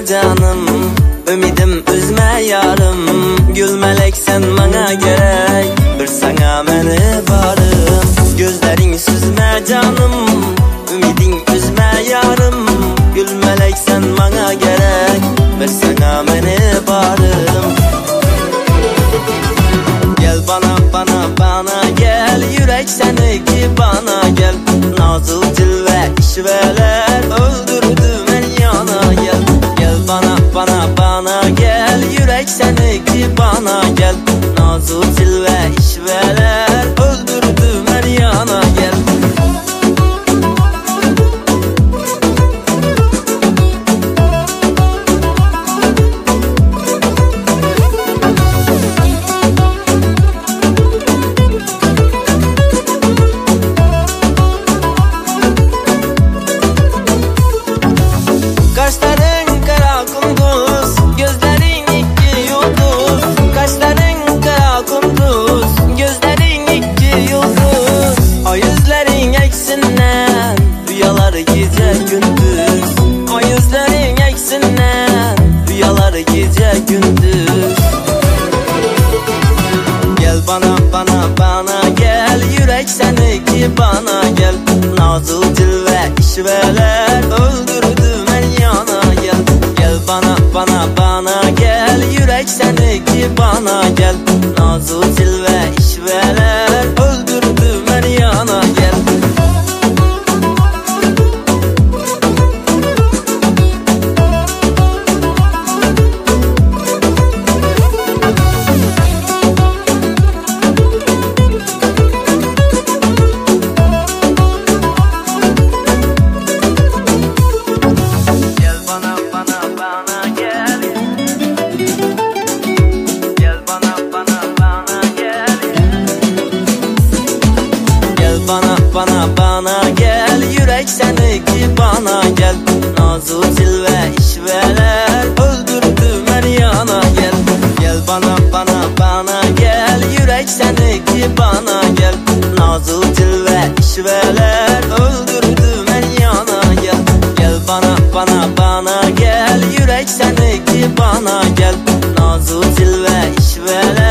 canım, ümidim üzme yarım. Gülmelek sen bana gerek, bir sana meni barım. Gözlerin süzme canım, ümidin üzme yarım. Gülmelek sen bana gerek, bir sana meni barım. Gel bana gel, yürek seniki bana gel. Nazlı dil ve işveler öldürdü beni yana gel. Gel bana gel, yürek seniki bana gel. Nazlı dil ve işveler öldürdü beni yana gel. Kaşların kara kunduz, gözlerin iki yıldız. Kaşların kara kunduz, gözlerin iki yıldız. O yüzlerin eksinden, rüyaları gece gündüz. O yüzlerin eksinden, rüyaları gece gündüz. Gel bana gel, yürek seniki bana gel. Nazlı dil ve işveler öldürdü beni yana gel. Gel bana gel, yürek seniki bana gel. Nazlı dil ve işveler öldürdü beni yana gel. Bana gel, yürek seniki bana gel. Nazlı dil ve işveler öldürdü beni yana gel. Gel bana gel, yürek seniki bana gel. Nazlı dil ve işveler öldürdü beni yana gel. Gel bana gel, yürek seniki bana gel. Nazlı dil ve işveler